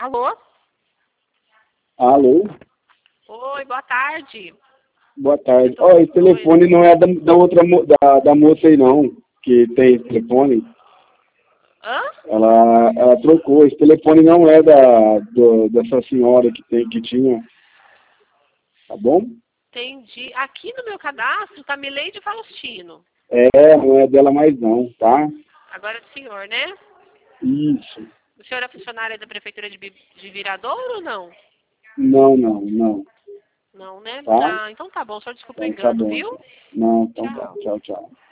Alô? Alô? Oi, boa tarde. Boa tarde. Ó, esse telefone não é da outra da moça aí não, que tem esse telefone. Hã? Ela trocou. Esse telefone não é dessa senhora que tinha. Tá bom? Entendi. Aqui no meu cadastro tá Mileide Faustino. Não é dela mais não, tá? Agora é do senhor, né? Isso. O senhor é funcionário da Prefeitura de Viradouro ou não? Não. Não, né? Tá? Ah, então tá bom. Só desculpa o Então tá engano, bom. viu? Não, então tá. Tchau. Tchau, tchau.